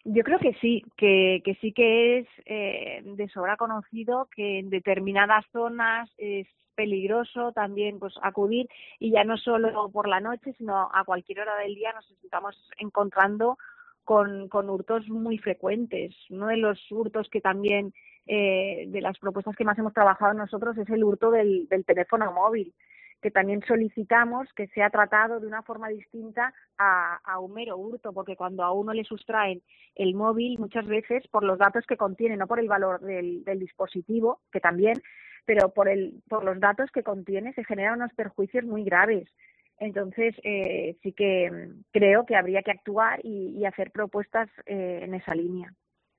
Yo creo que sí que es de sobra conocido que en determinadas zonas es peligroso también pues acudir, y ya no solo por la noche, sino a cualquier hora del día nos estamos encontrando con hurtos muy frecuentes. Uno de los hurtos que también, de las propuestas que más hemos trabajado nosotros, es el hurto del teléfono móvil, que también solicitamos que sea tratado de una forma distinta a un mero hurto, porque cuando a uno le sustraen el móvil, muchas veces por los datos que contiene, no por el valor del dispositivo, que también, pero por los datos que contiene, se generan unos perjuicios muy graves. Entonces, sí que creo que habría que actuar y hacer propuestas en esa línea.